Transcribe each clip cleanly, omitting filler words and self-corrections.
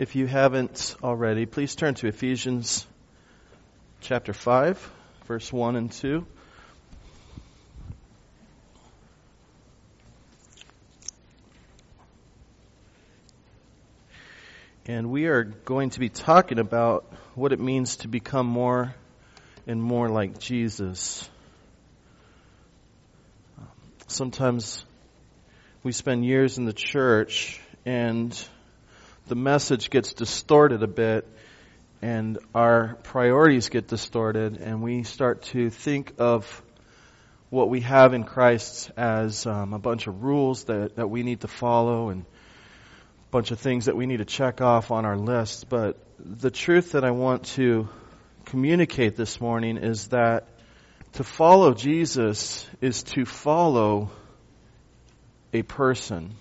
If you haven't already, please turn to Ephesians chapter 5, verse 1 and 2. And we are going to be talking about what it means to become more and more like Jesus. Sometimes we spend years in the church and the message gets distorted a bit and our priorities get distorted and we start to think of what we have in Christ as a bunch of rules that we need to follow and a bunch of things that we need to check off on our list. But the truth that I want to communicate this morning is that to follow Jesus is to follow a person,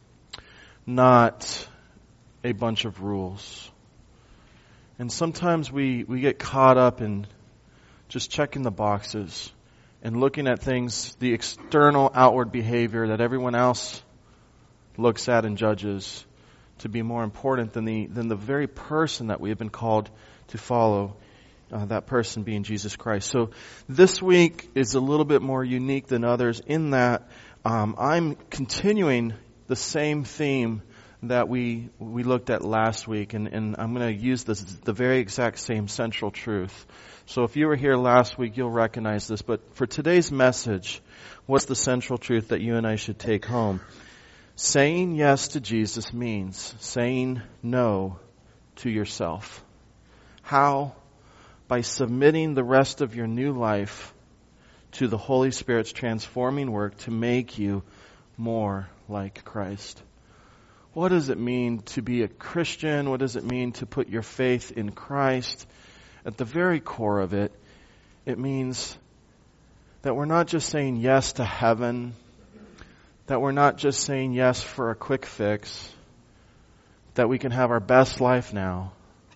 not a bunch of rules. And sometimes we get caught up in just checking the boxes and looking at things, the external outward behavior that everyone else looks at and judges to be more important than the very person that we have been called to follow, that person being Jesus Christ. So this week is a little bit more unique than others in that I'm continuing the same theme that we looked at last week, and I'm going to use the very exact same central truth. So if you were here last week, you'll recognize this. But for today's message, what's the central truth that you and I should take home? Saying yes to Jesus means saying no to yourself. How? By submitting the rest of your new life to the Holy Spirit's transforming work to make you more like Christ. What does it mean to be a Christian? What does it mean to put your faith in Christ? At the very core of it, it means that we're not just saying yes to heaven, that we're not just saying yes for a quick fix, that we can have our best life now.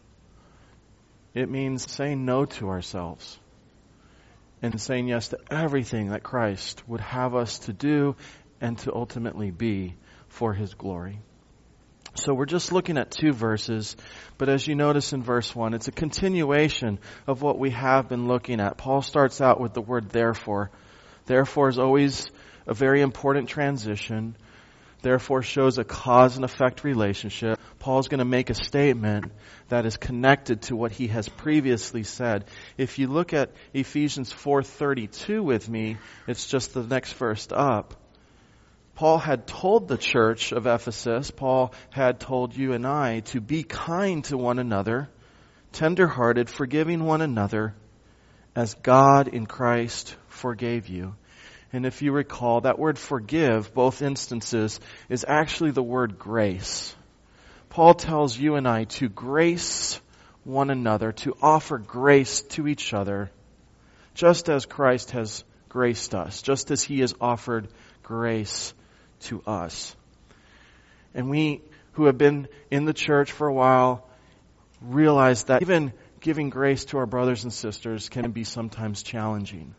It means saying no to ourselves and saying yes to everything that Christ would have us to do and to ultimately be for His glory. So we're just looking at two verses, but as you notice in verse 1, it's a continuation of what we have been looking at. Paul starts out with the word therefore. Therefore is always a very important transition. Therefore shows a cause and effect relationship. Paul's going to make a statement that is connected to what he has previously said. If you look at Ephesians 4:32 with me, it's just the next verse up. Paul had told the church of Ephesus, Paul had told you and I to be kind to one another, tender-hearted, forgiving one another, as God in Christ forgave you. And if you recall, that word forgive, both instances, is actually the word grace. Paul tells you and I to grace one another, to offer grace to each other, just as Christ has graced us, just as He has offered grace to us. And we who have been in the church for a while realize that even giving grace to our brothers and sisters can be sometimes challenging.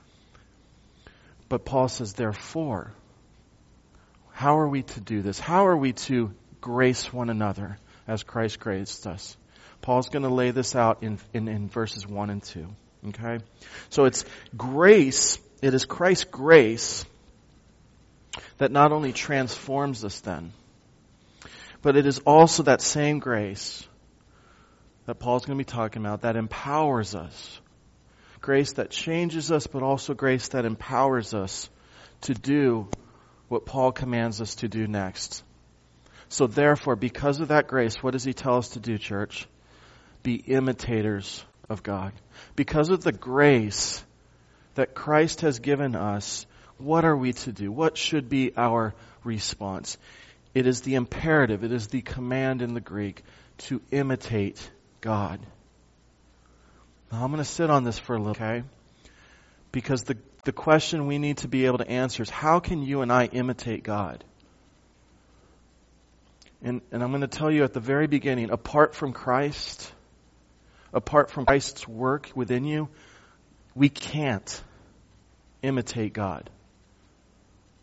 But Paul says, therefore, how are we to do this? How are we to grace one another as Christ graced us? Paul's going to lay this out in verses 1 and 2. Okay? So it's grace, it is Christ's grace that not only transforms us then, but it is also that same grace that Paul's going to be talking about that empowers us. Grace that changes us, but also grace that empowers us to do what Paul commands us to do next. So therefore, because of that grace, what does he tell us to do, church? Be imitators of God. Because of the grace that Christ has given us, what are we to do? What should be our response? It is the imperative, it is the command in the Greek to imitate God. Now I'm going to sit on this for a little, okay? Because the question we need to be able to answer is, how can you and I imitate God? And I'm going to tell you at the very beginning, apart from Christ's work within you, we can't imitate God.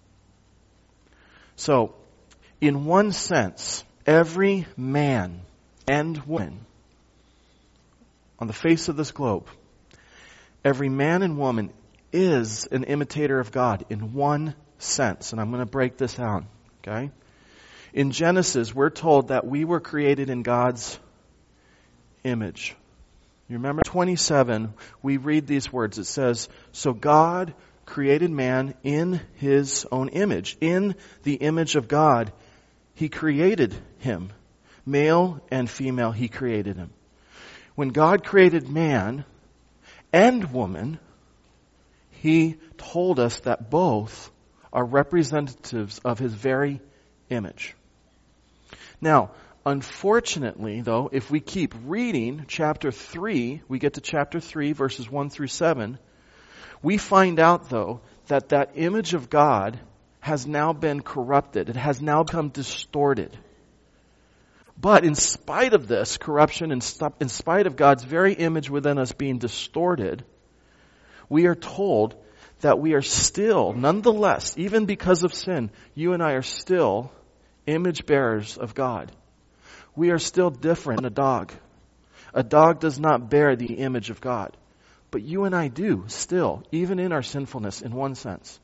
So, in one sense, every man and woman on the face of this globe, every man and woman is an imitator of God in one sense. And I'm going to break this out, okay? In Genesis, we're told that we were created in God's image. You remember 27, we read these words. It says, so God created man in his own image. In the image of God, he created him. Male and female, he created him. When God created man and woman, he told us that both are representatives of his very image. Now, unfortunately, though, if we keep reading chapter 3, we get to chapter 3, verses 1 through 7, we find out, though, that that image of God has now been corrupted. It has now become distorted. But in spite of this corruption, in spite of God's very image within us being distorted, we are told that we are still, nonetheless, even because of sin, you and I are still image bearers of God. We are still different than a dog. A dog does not bear the image of God. But you and I do still, even in our sinfulness, in one sense.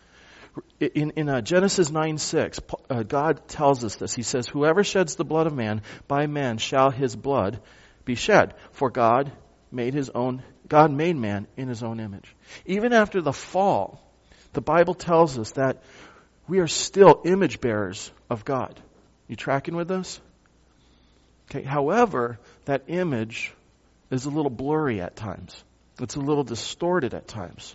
In Genesis 9:6, God tells us this. He says, whoever sheds the blood of man, by man shall his blood be shed. For God made man in his own image. Even after the fall, the Bible tells us that we are still image bearers of God. You tracking with us? Okay. However, that image is a little blurry at times. It's a little distorted at times.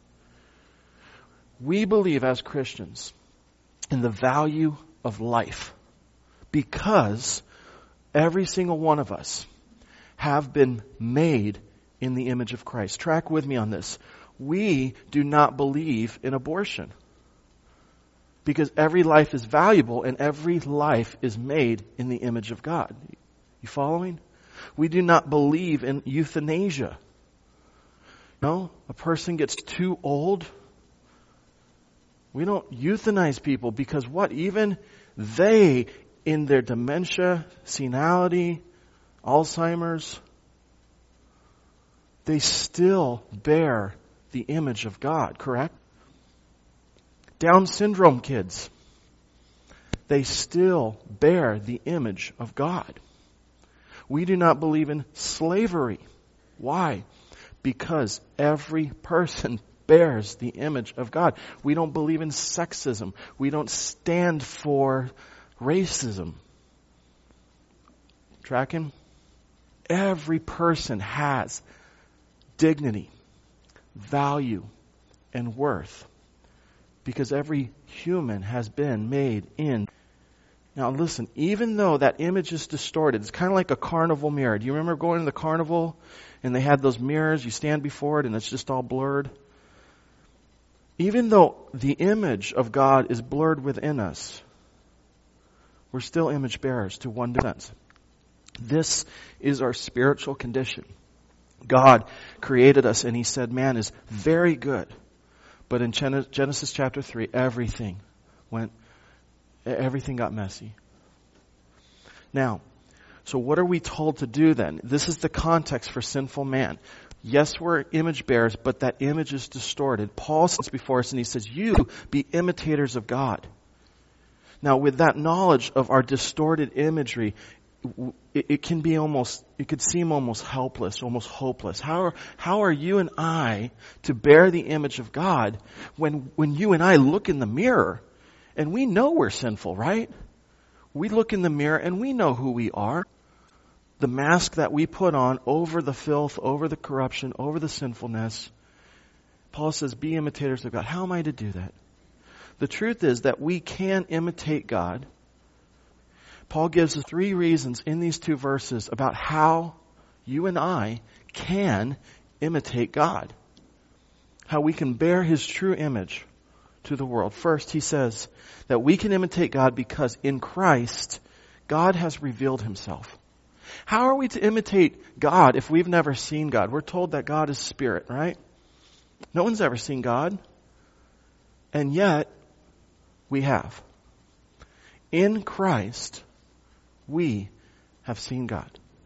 We believe as Christians in the value of life because every single one of us have been made in the image of Christ. Track with me on this. We do not believe in abortion because every life is valuable and every life is made in the image of God. You following? We do not believe in euthanasia. No, a person gets too old. We don't euthanize people because what? Even they, in their dementia, senility, Alzheimer's, they still bear the image of God, correct? Down syndrome kids, they still bear the image of God. We do not believe in slavery. Why? Because every person bears the image of God. We don't believe in sexism. We don't stand for racism. Tracking? Every person has dignity, value, and worth because every human has been made in. Now listen, even though that image is distorted, it's kind of like a carnival mirror. Do you remember going to the carnival and they had those mirrors, you stand before it and it's just all blurred? Even though the image of God is blurred within us, we're still image bearers to one sense. This is our spiritual condition. God created us and He said man is very good. But in Genesis chapter 3, everything got messy. Now, so what are we told to do then? This is the context for sinful man. Yes, we're image bearers, but that image is distorted. Paul says before us and he says, you be imitators of God. Now, with that knowledge of our distorted imagery, it could seem almost helpless, almost hopeless. How are you and I to bear the image of God when you and I look in the mirror and we know we're sinful, right? We look in the mirror and we know who we are. The mask that we put on over the filth, over the corruption, over the sinfulness. Paul says, be imitators of God. How am I to do that? The truth is that we can imitate God. Paul gives us 3 reasons in these 2 verses about how you and I can imitate God. How we can bear His true image to the world. First, he says that we can imitate God because in Christ, God has revealed Himself. How are we to imitate God if we've never seen God? We're told that God is spirit, right? No one's ever seen God. And yet, we have. In Christ, we have seen God.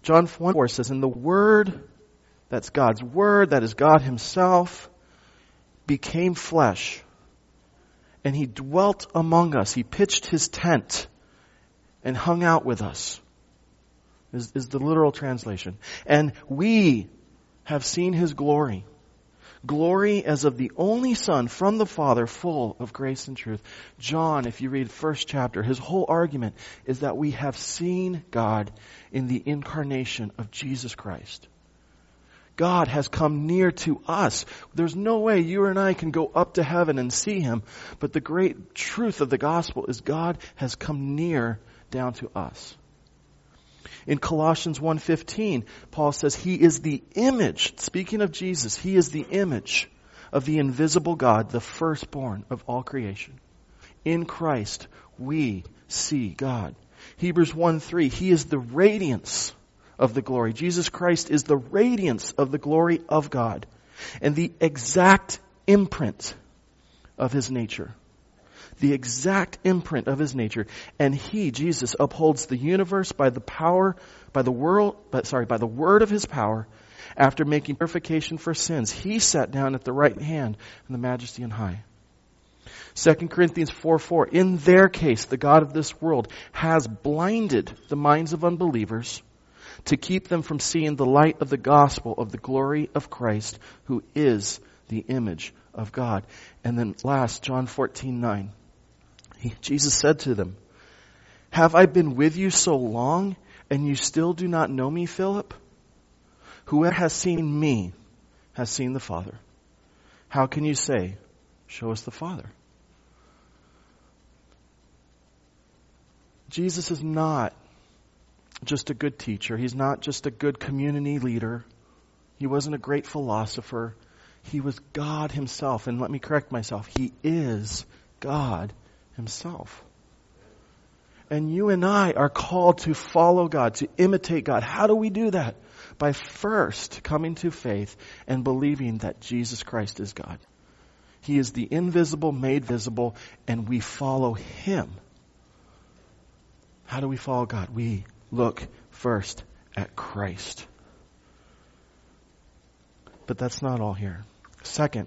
John 1:4 says, and the Word, that's God's Word, that is God Himself, became flesh. And He dwelt among us. He pitched His tent and hung out with us, is the literal translation. And we have seen His glory. Glory as of the only Son from the Father, full of grace and truth. John, if you read first chapter, his whole argument is that we have seen God in the incarnation of Jesus Christ. God has come near to us. There's no way you and I can go up to heaven and see Him, but the great truth of the gospel is God has come near down to us. In Colossians 1:15, Paul says He is the image, speaking of Jesus, He is the image of the invisible God, the firstborn of all creation. In Christ, we see God. Hebrews 1:3, He is the radiance of the glory. Jesus Christ is the radiance of the glory of God and the exact imprint of His nature. The exact imprint of His nature. And He, Jesus, upholds the universe by the word of His power. After making purification for sins, He sat down at the right hand in the majesty on high. 2 Corinthians 4:4, in their case, the God of this world has blinded the minds of unbelievers to keep them from seeing the light of the gospel of the glory of Christ, who is the image of God. And then last, John 14:9. Jesus said to them, have I been with you so long, and you still do not know me, Philip? Whoever has seen me has seen the Father. How can you say, show us the Father? Jesus is not just a good teacher. He's not just a good community leader. He wasn't a great philosopher. He was God Himself. And let me correct myself. He is God Himself. And you and I are called to follow God, to imitate God. How do we do that? By first coming to faith and believing that Jesus Christ is God. He is the invisible made visible, and we follow Him. How do we follow God? We look first at Christ. But that's not all here. Second,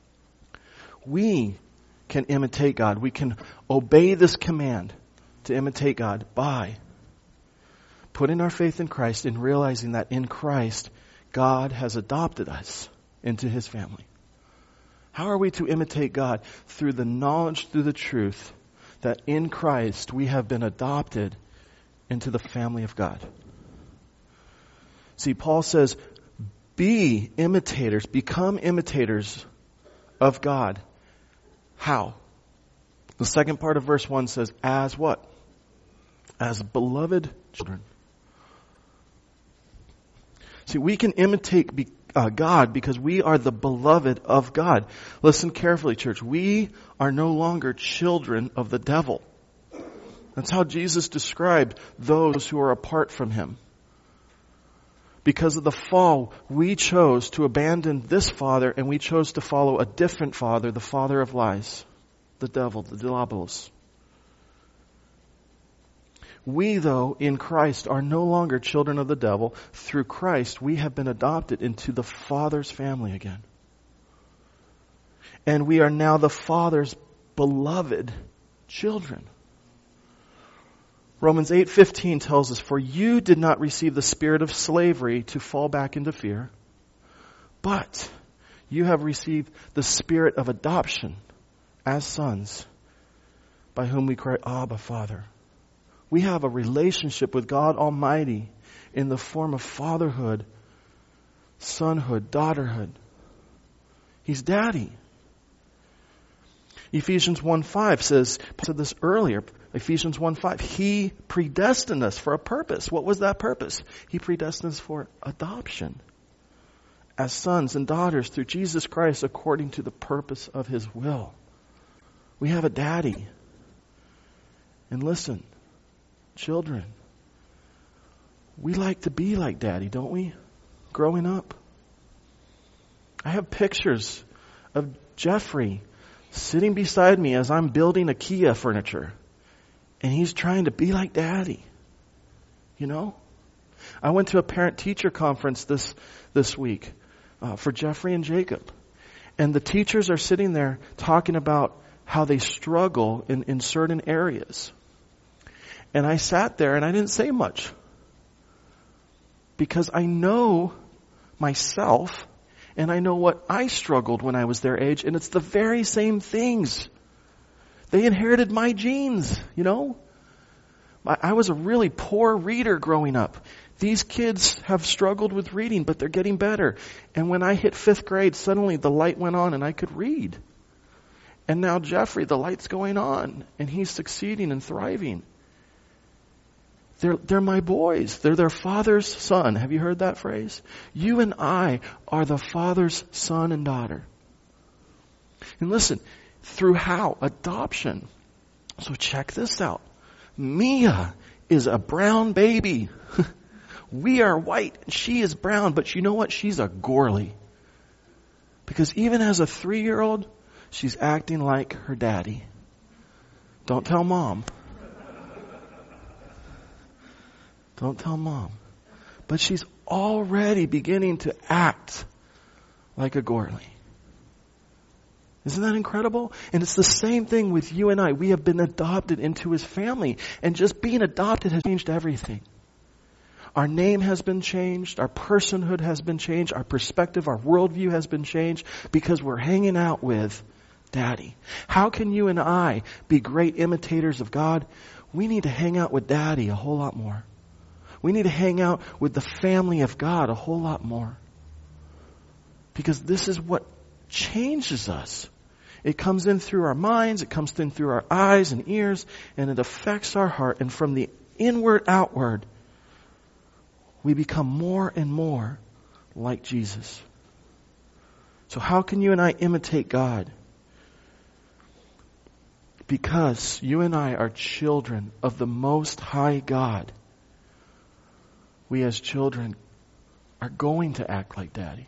we can imitate God. We can obey this command to imitate God by putting our faith in Christ and realizing that in Christ, God has adopted us into His family. How are we to imitate God? Through the knowledge, through the truth, that in Christ we have been adopted into the family of God. See, Paul says, be imitators, become imitators of God. How? The second part of verse 1 says, as what? As beloved children. See, we can imitate God because we are the beloved of God. Listen carefully, church. We are no longer children of the devil. That's how Jesus described those who are apart from Him. Because of the fall, we chose to abandon this father and we chose to follow a different father, the father of lies, the devil, the diabolos. We, though, in Christ are no longer children of the devil. Through Christ, we have been adopted into the Father's family again. And we are now the Father's beloved children. Romans 8:15 tells us, for you did not receive the spirit of slavery to fall back into fear, but you have received the spirit of adoption as sons, by whom we cry, Abba, Father. We have a relationship with God Almighty in the form of fatherhood, sonhood, daughterhood. He's daddy. Ephesians 1:5 says, I said this earlier, Ephesians 1:5, He predestined us for a purpose. What was that purpose? He predestined us for adoption as sons and daughters through Jesus Christ according to the purpose of His will. We have a daddy. And listen, children, we like to be like daddy, don't we? Growing up. I have pictures of Jeffrey sitting beside me as I'm building IKEA furniture. And he's trying to be like daddy. You know? I went to a parent-teacher conference this week for Jeffrey and Jacob. And the teachers are sitting there talking about how they struggle in certain areas. And I sat there and I didn't say much. Because I know myself and I know what I struggled when I was their age, and it's the very same things. They inherited my genes, you know. I was a really poor reader growing up. These kids have struggled with reading, but they're getting better. And when I hit 5th grade, suddenly the light went on and I could read. And now Jeffrey, the light's going on and he's succeeding and thriving. They're my boys. They're their father's son. Have you heard that phrase? You and I are the father's son and daughter. And listen, through how? Adoption. So check this out. Mia is a brown baby. We are white and she is brown, but you know what? She's a Gorley. Because even as a 3-year-old, she's acting like her daddy. Don't tell mom. Don't tell mom. But she's already beginning to act like a Gorley. Isn't that incredible? And it's the same thing with you and I. We have been adopted into His family. And just being adopted has changed everything. Our name has been changed. Our personhood has been changed. Our perspective, our worldview has been changed because we're hanging out with Daddy. How can you and I be great imitators of God? We need to hang out with Daddy a whole lot more. We need to hang out with the family of God a whole lot more. Because this is what changes us. It comes in through our minds, it comes in through our eyes and ears, and it affects our heart. And from the inward outward, we become more and more like Jesus. So how can you and I imitate God? Because you and I are children of the Most High God. We as children are going to act like Daddy.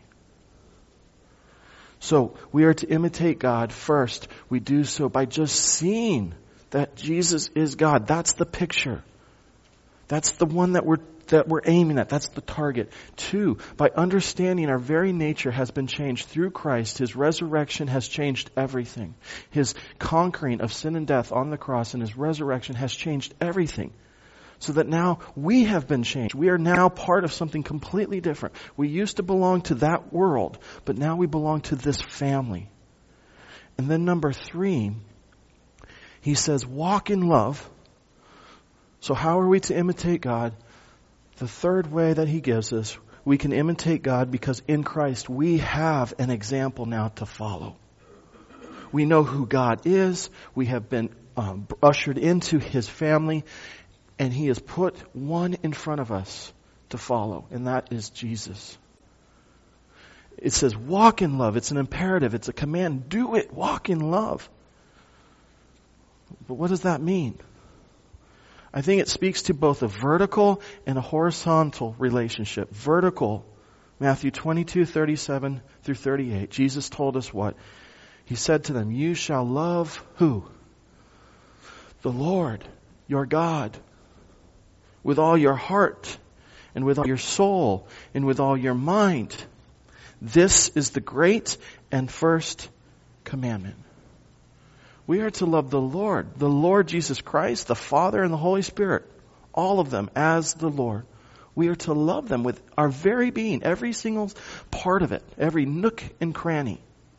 So we are to imitate God first. We do so by just seeing that Jesus is God. That's the picture. That's the one that we're aiming at. That's the target. 2, by understanding our very nature has been changed through Christ. His resurrection has changed everything. His conquering of sin and death on the cross and His resurrection has changed everything. So that now we have been changed. We are now part of something completely different. We used to belong to that world, but now we belong to this family. And then number 3, he says, walk in love. So how are we to imitate God? The third way that he gives us, we can imitate God because in Christ we have an example now to follow. We know who God is. We have been ushered into His family. And He has put one in front of us to follow, and that is Jesus. It says, walk in love. It's an imperative. It's a command. Do it. Walk in love. But what does that mean? I think it speaks to both a vertical and a horizontal relationship. Vertical, Matthew 22:37 through 38. Jesus told us what? He said to them, you shall love who? The Lord, your God, with all your heart, and with all your soul, and with all your mind. This is the great and first commandment. We are to love the Lord Jesus Christ, the Father, and the Holy Spirit. All of them as the Lord. We are to love them with our very being, every single part of it, every nook and cranny.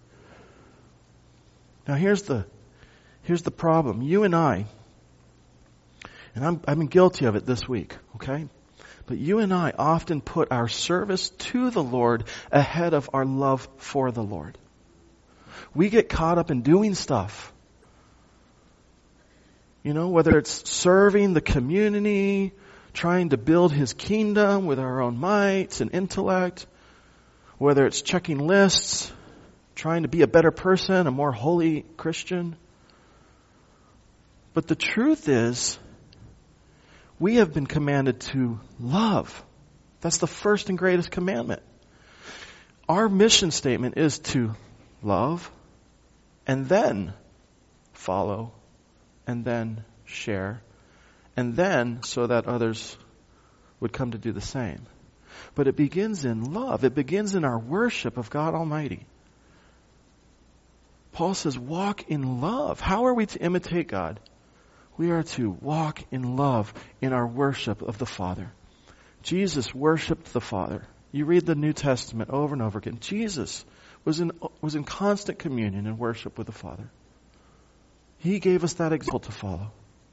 Now here's the problem. You and I, and I've been guilty of it this week, okay? But you and I often put our service to the Lord ahead of our love for the Lord. We get caught up in doing stuff. You know, whether it's serving the community, trying to build His kingdom with our own might and intellect, whether it's checking lists, trying to be a better person, a more holy Christian. But the truth is, we have been commanded to love. That's the first and greatest commandment. Our mission statement is to love and then follow and then share and then so that others would come to do the same. But it begins in love. It begins in our worship of God Almighty. Paul says, walk in love. How are we to imitate God? We are to walk in love in our worship of the Father. Jesus worshiped the Father. You read the New Testament over and over again. Jesus was in constant communion and worship with the Father. He gave us that example to follow.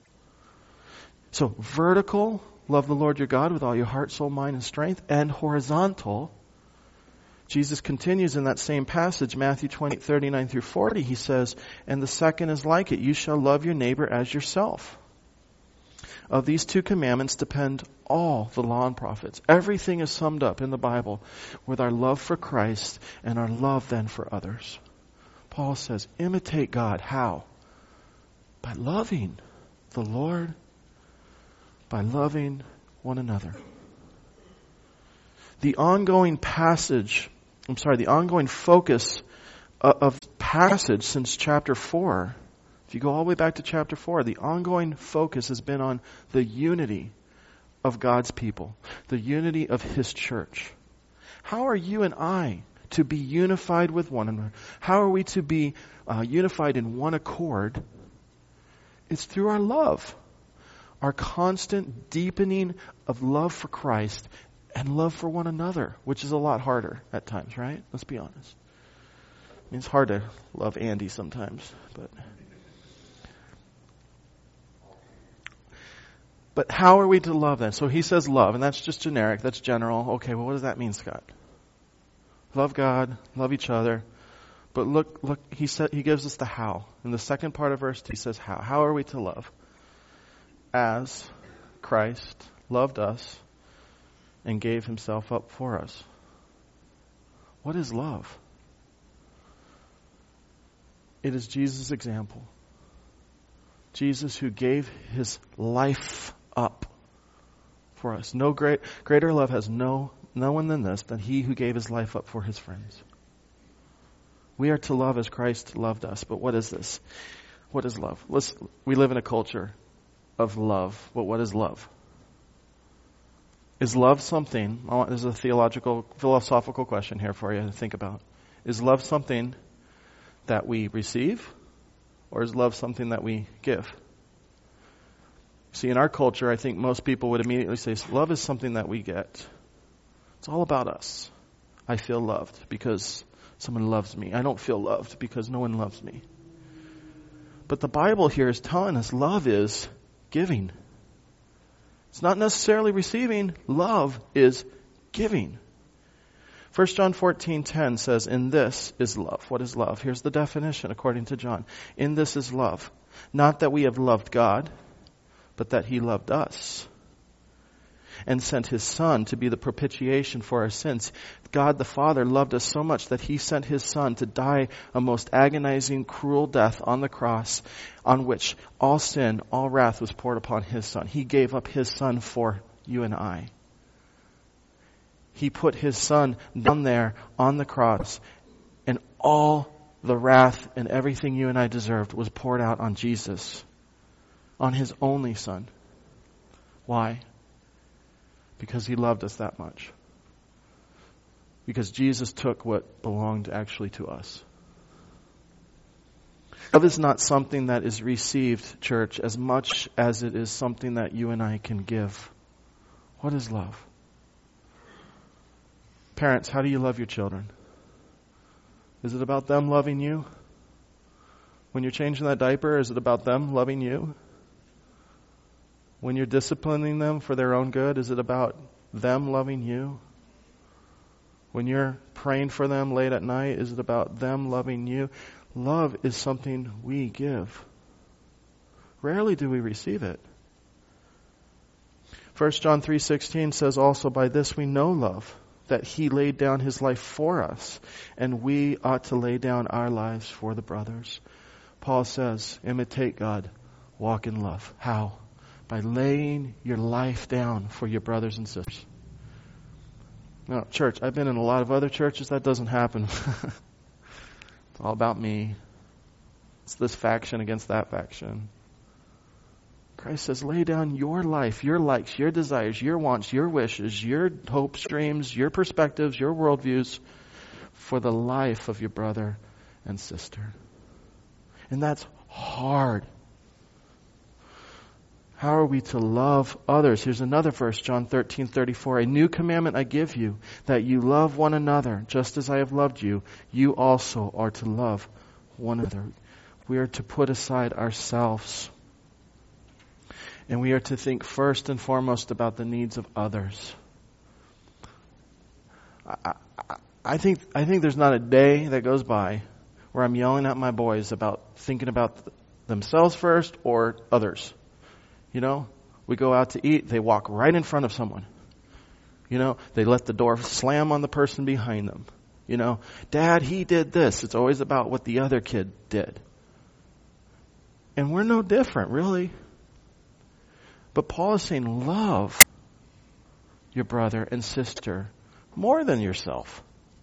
So vertical, love the Lord your God with all your heart, soul, mind, and strength. And horizontal, Jesus continues in that same passage, Matthew 20:39 through 40. He says, and the second is like it. You shall love your neighbor as yourself. Of these two commandments depend all the law and prophets. Everything is summed up in the Bible with our love for Christ and our love then for others. Paul says, imitate God. How? By loving the Lord, by loving one another. The ongoing focus of passage since chapter 4, if you go all the way back to chapter 4, the ongoing focus has been on the unity of God's people, the unity of His church. How are you and I to be unified with one another? How are we to be unified in one accord? It's through our love, our constant deepening of love for Christ and love for one another, which is a lot harder at times, right? Let's be honest. I mean, it's hard to love Andy sometimes, But how are we to love then? So he says love, and that's just generic, that's general. Okay, well, what does that mean, Scott? Love God, love each other. But look, he gives us the how. In the second part of verse 2, he says how. How are we to love? As Christ loved us and gave himself up for us. What is love? It is Jesus' example. Jesus who gave his life up for us. No greater love has no one than this, than he who gave his life up for his friends. We are to love as Christ loved us. But what is this? What is love? We live in a culture of love. But what is love? Is love something, this is a philosophical question here for you to think about. Is love something that we receive, or is love something that we give? See, in our culture, I think most people would immediately say, love is something that we get. It's all about us. I feel loved because someone loves me. I don't feel loved because no one loves me. But the Bible here is telling us love is giving. It's not necessarily receiving. Love is giving. 1 John 14:10 says, in this is love. What is love? Here's the definition according to John. In this is love. Not that we have loved God, but that he loved us and sent his Son to be the propitiation for our sins. God the Father loved us so much that he sent his Son to die a most agonizing, cruel death on the cross, on which all sin, all wrath was poured upon his Son. He gave up his Son for you and I. He put his Son down there on the cross, and all the wrath and everything you and I deserved was poured out on Jesus, on his only Son. Why? Because he loved us that much. Because Jesus took what belonged actually to us. Love is not something that is received, church, as much as it is something that you and I can give. What is love? Parents, how do you love your children? Is it about them loving you? When you're changing that diaper, is it about them loving you? When you're disciplining them for their own good, is it about them loving you? When you're praying for them late at night, is it about them loving you? Love is something we give. Rarely do we receive it. 1 John 3:16 says also, by this we know love, that he laid down his life for us, and we ought to lay down our lives for the brothers. Paul says, imitate God, walk in love. How? By laying your life down for your brothers and sisters. Now, church, I've been in a lot of other churches. That doesn't happen. It's all about me. It's this faction against that faction. Christ says, lay down your life, your likes, your desires, your wants, your wishes, your hopes, dreams, your perspectives, your worldviews for the life of your brother and sister. And that's hard. How are we to love others? Here's another verse, John 13:34. A new commandment I give you, that you love one another, just as I have loved you. You also are to love one another. We are to put aside ourselves. And we are to think first and foremost about the needs of others. I think there's not a day that goes by where I'm yelling at my boys about thinking about themselves first or others. You know, we go out to eat, they walk right in front of someone. You know, they let the door slam on the person behind them. You know, Dad, he did this. It's always about what the other kid did. And we're no different, really. But Paul is saying, love your brother and sister more than yourself.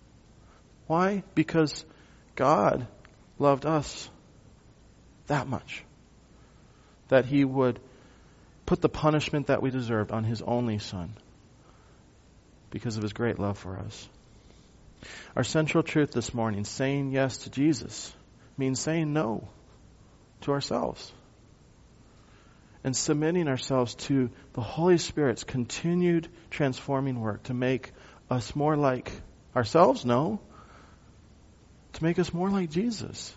Why? Because God loved us that much, that he would put the punishment that we deserved on his only Son because of his great love for us. Our central truth this morning, saying yes to Jesus, means saying no to ourselves and submitting ourselves to the Holy Spirit's continued transforming work to make us more like ourselves? No. To make us more like Jesus.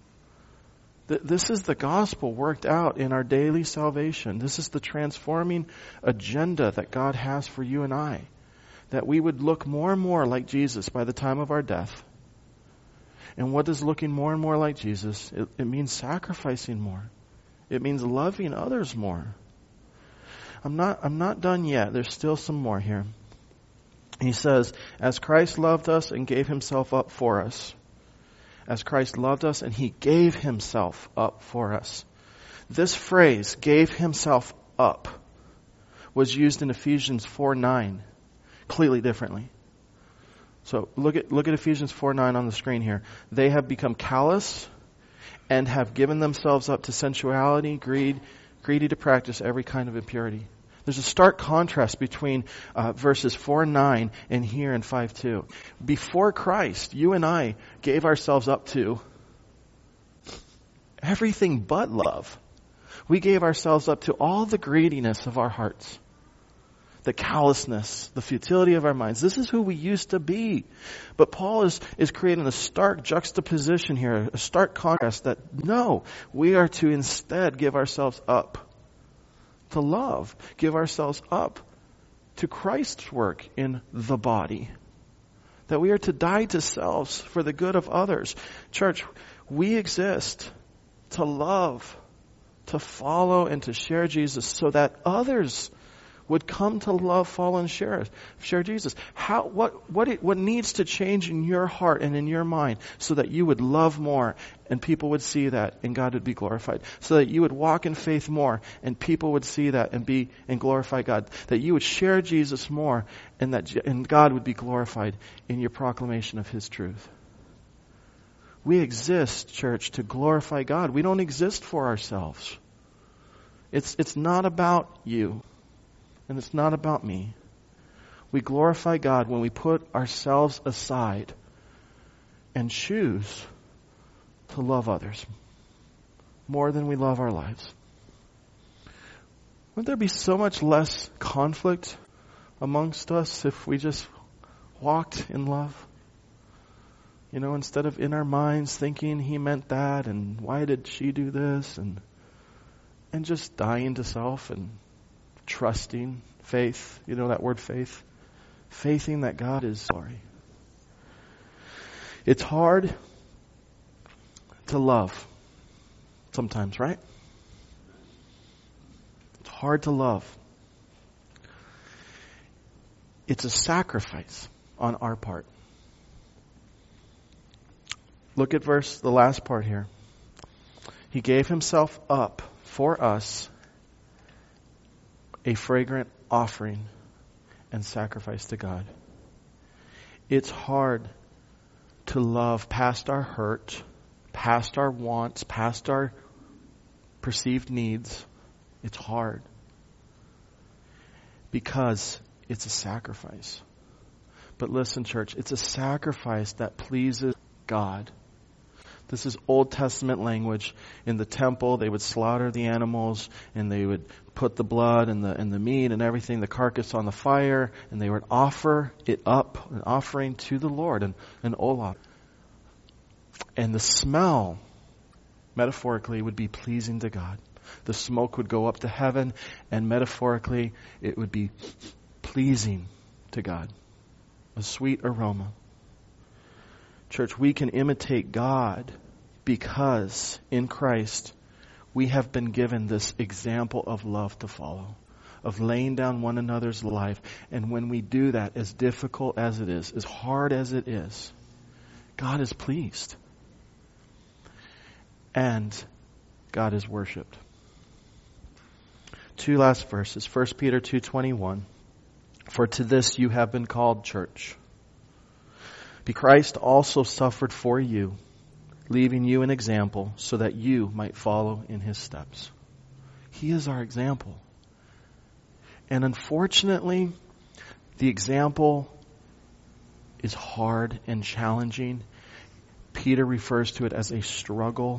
This is the gospel worked out in our daily salvation. This is the transforming agenda that God has for you and I. That we would look more and more like Jesus by the time of our death. And what does looking more and more like Jesus? It means sacrificing more. It means loving others more. I'm not done yet. There's still some more here. He says, as Christ loved us and gave himself up for us. As Christ loved us and he gave himself up for us. This phrase, gave himself up, was used in Ephesians 4:9, completely differently. So look at Ephesians 4:9 on the screen here. They have become callous and have given themselves up to sensuality, greedy to practice every kind of impurity. There's a stark contrast between verses 4:9 and here in 5:2. Before Christ, you and I gave ourselves up to everything but love. We gave ourselves up to all the greediness of our hearts, the callousness, the futility of our minds. This is who we used to be. But Paul is creating a stark juxtaposition here, a stark contrast that no, we are to instead give ourselves up to love, give ourselves up to Christ's work in the body. That we are to die to selves for the good of others. Church, we exist to love, to follow, and to share Jesus so that others would come to love, follow, and share Jesus. What needs to change in your heart and in your mind so that you would love more and people would see that and God would be glorified? So that you would walk in faith more and people would see that and glorify God. That you would share Jesus more and God would be glorified in your proclamation of his truth. We exist, church, to glorify God. We don't exist for ourselves. It's not about you. And it's not about me. We glorify God when we put ourselves aside and choose to love others more than we love our lives. Wouldn't there be so much less conflict amongst us if we just walked in love? You know, instead of in our minds thinking he meant that and why did she do this and just dying to self and trusting, faith, you know that word faith? Faithing that God is sorry. It's hard to love sometimes, right? It's hard to love. It's a sacrifice on our part. Look at the last part here. He gave himself up for us, a fragrant offering and sacrifice to God. It's hard to love past our hurt, past our wants, past our perceived needs It's hard. Because it's a sacrifice. But listen, church, it's a sacrifice that pleases God. This is Old Testament language. In the temple, they would slaughter the animals, and they would put the blood and the meat and everything, the carcass on the fire, and they would offer it up, an offering to the Lord, an olah. And the smell, metaphorically, would be pleasing to God. The smoke would go up to heaven, and metaphorically, it would be pleasing to God. A sweet aroma. Church, we can imitate God because in Christ we have been given this example of love to follow, of laying down one another's life. And when we do that, as difficult as it is, as hard as it is, God is pleased. And God is worshipped. 2 last verses. 1 Peter 2:21. For to this you have been called, church. Christ also suffered for you, leaving you an example so that you might follow in his steps. He is our example. And unfortunately, the example is hard and challenging. Peter refers to it as a struggle.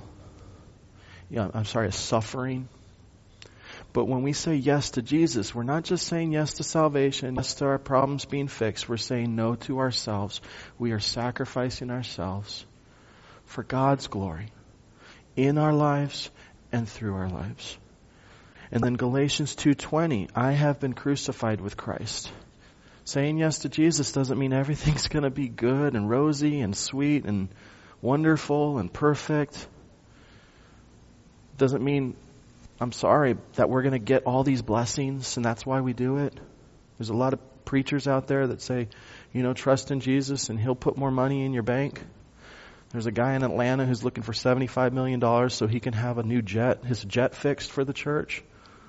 A suffering. But when we say yes to Jesus, we're not just saying yes to salvation, yes to our problems being fixed. We're saying no to ourselves. We are sacrificing ourselves for God's glory in our lives and through our lives. And then Galatians 2:20, I have been crucified with Christ. Saying yes to Jesus doesn't mean everything's going to be good and rosy and sweet and wonderful and perfect. Doesn't mean, I'm sorry, that we're going to get all these blessings and that's why we do it. There's a lot of preachers out there that say, trust in Jesus and he'll put more money in your bank. There's a guy in Atlanta who's looking for $75 million so he can have a new jet, his jet fixed for the church.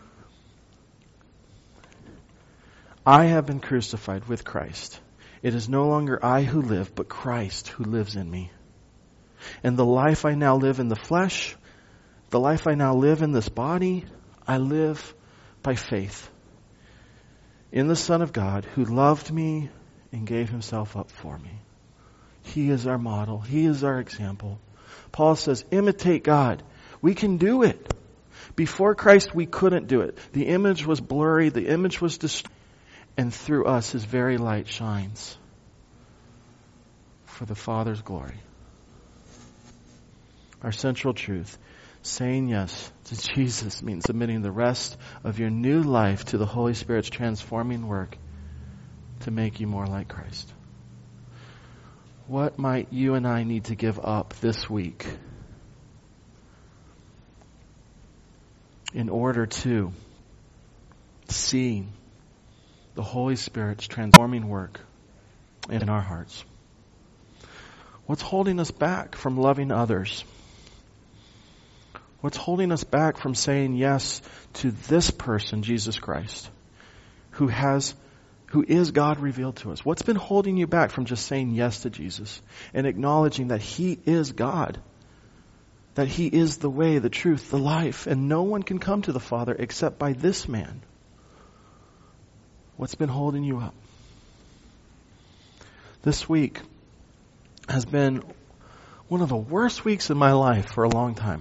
I have been crucified with Christ. It is no longer I who live, but Christ who lives in me. And the life I now live in the flesh, the life I now live in this body, I live by faith in the Son of God who loved me and gave himself up for me. He is our model. He is our example. Paul says, imitate God. We can do it. Before Christ, we couldn't do it. The image was blurry. The image was distorted. And through us, his very light shines for the Father's glory. Our central truth. Saying yes to Jesus means submitting the rest of your new life to the Holy Spirit's transforming work to make you more like Christ. What might you and I need to give up this week in order to see the Holy Spirit's transforming work in our hearts? What's holding us back from loving others? What's holding us back from saying yes to this person, Jesus Christ, who is God revealed to us? What's been holding you back from just saying yes to Jesus and acknowledging that he is God, that he is the way, the truth, the life, and no one can come to the Father except by this man? What's been holding you up? This week has been one of the worst weeks of my life for a long time.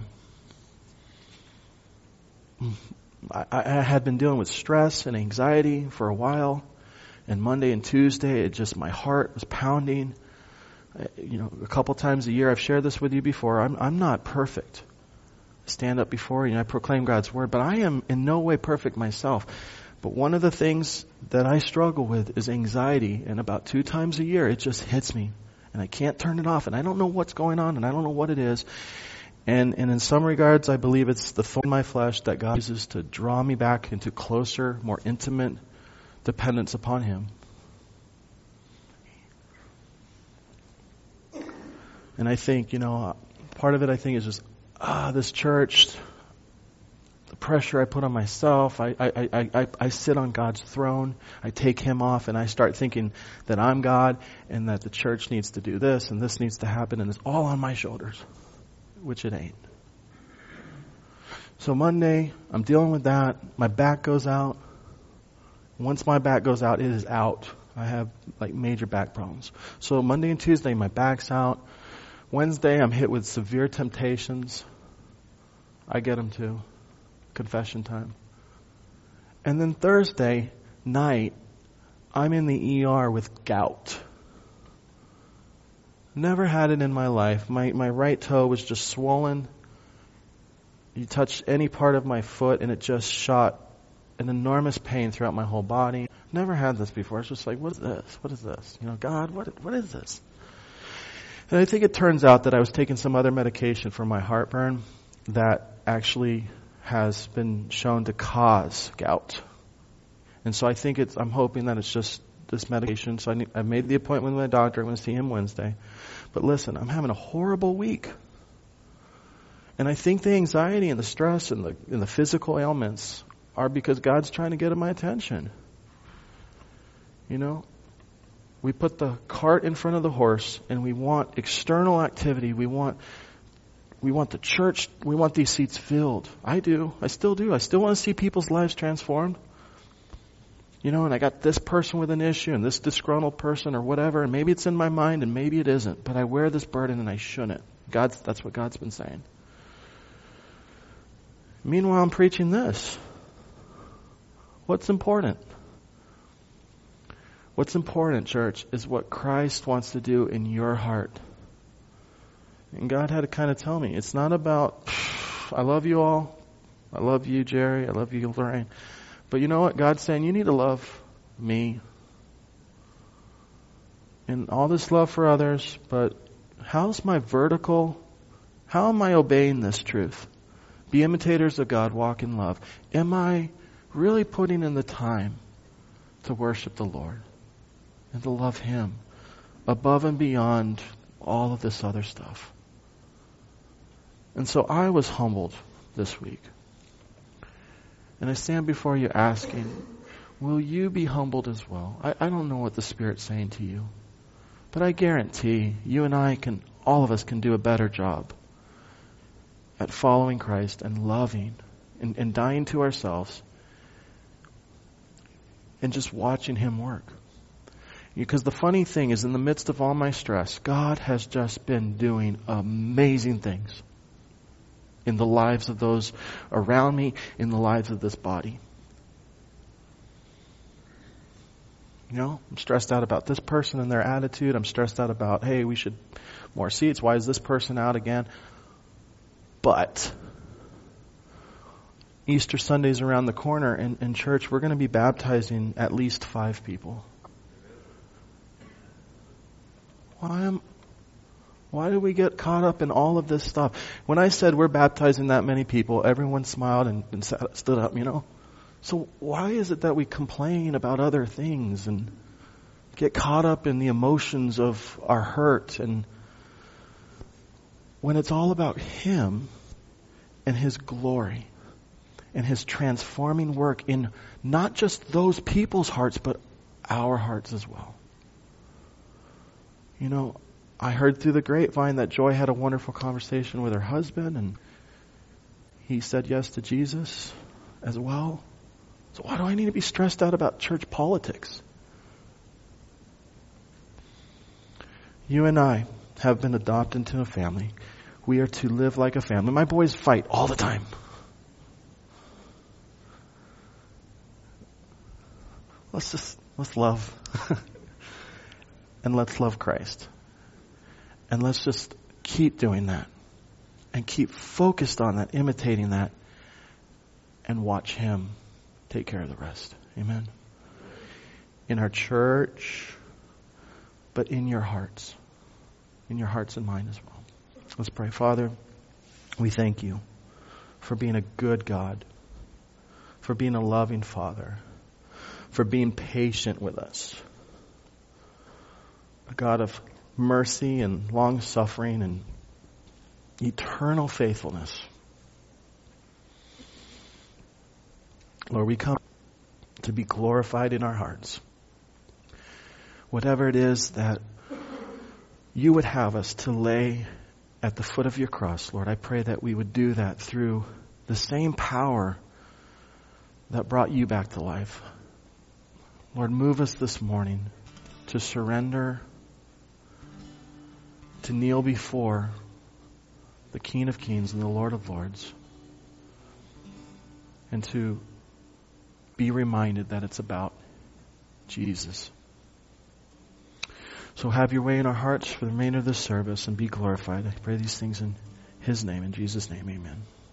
I had been dealing with stress and anxiety for a while, and Monday and Tuesday, my heart was pounding. A couple times a year, I've shared this with you before. I'm not perfect. I stand up before you, I proclaim God's word, but I am in no way perfect myself. But one of the things that I struggle with is anxiety, and about 2 times a year, it just hits me, and I can't turn it off, and I don't know what's going on, and I don't know what it is. And in some regards, I believe it's the thorn in my flesh that God uses to draw me back into closer, more intimate dependence upon him. And I think, part of it I think is just, this church, the pressure I put on myself. I sit on God's throne. I take him off and I start thinking that I'm God and that the church needs to do this and this needs to happen and it's all on my shoulders. Which it ain't. So Monday, I'm dealing with that. My back goes out. Once my back goes out, it is out. I have like major back problems. So Monday and Tuesday, my back's out. Wednesday, I'm hit with severe temptations. I get them too. Confession time. And then Thursday night, I'm in the ER with gout. Never had it in my life. My right toe was just swollen. You touch any part of my foot and it just shot an enormous pain throughout my whole body. Never had this before. It's just like, what is this? What is this? God, what is this? And I think it turns out that I was taking some other medication for my heartburn that actually has been shown to cause gout. And so I think I'm hoping that it's just this medication. So I made the appointment with my doctor. I'm going to see him Wednesday. But listen, I'm having a horrible week. And I think the anxiety and the stress and the physical ailments are because God's trying to get my attention. We put the cart in front of the horse and we want external activity. We want the church, we want these seats filled. I do. I still do. I still want to see people's lives transformed. And I got this person with an issue and this disgruntled person or whatever, and maybe it's in my mind and maybe it isn't, but I wear this burden and I shouldn't. That's what God's been saying. Meanwhile, I'm preaching this. What's important? What's important, church, is what Christ wants to do in your heart. And God had to kind of tell me, it's not about, I love you all. I love you, Jerry. I love you, Lorraine. But you know what? God's saying, you need to love me. And all this love for others, but how am I obeying this truth? Be imitators of God, walk in love. Am I really putting in the time to worship the Lord and to love Him above and beyond all of this other stuff? And so I was humbled this week. And I stand before you asking, will you be humbled as well? I don't know what the Spirit's saying to you. But I guarantee you and all of us can do a better job at following Christ and loving and dying to ourselves and just watching Him work. Because the funny thing is, in the midst of all my stress, God has just been doing amazing things in the lives of those around me, in the lives of this body. I'm stressed out about this person and their attitude. I'm stressed out about, hey, we should more seats. Why is this person out again? But Easter Sunday's around the corner, and in church we're going to be baptizing at least 5 people. Why do we get caught up in all of this stuff? When I said we're baptizing that many people, everyone smiled and stood up, So why is it that we complain about other things and get caught up in the emotions of our hurt, and when it's all about Him and His glory and His transforming work in not just those people's hearts, but our hearts as well? I heard through the grapevine that Joy had a wonderful conversation with her husband, and he said yes to Jesus as well. So why do I need to be stressed out about church politics? You and I have been adopted into a family. We are to live like a family. My boys fight all the time. Let's love. And let's love Christ. And let's just keep doing that. And keep focused on that, imitating that. And watch Him take care of the rest. Amen. In our church, but in your hearts. In your hearts and mine as well. Let's pray. Father, we thank You for being a good God. For being a loving Father. For being patient with us. A God of mercy and long suffering and eternal faithfulness. Lord, we come to be glorified in our hearts. Whatever it is that You would have us to lay at the foot of Your cross, Lord, I pray that we would do that through the same power that brought you back to life. Lord, move us this morning to surrender, to kneel before the King of Kings and the Lord of Lords, and to be reminded that it's about Jesus. So have your way in our hearts for the remainder of this service and be glorified. I pray these things in His name, in Jesus' name, amen.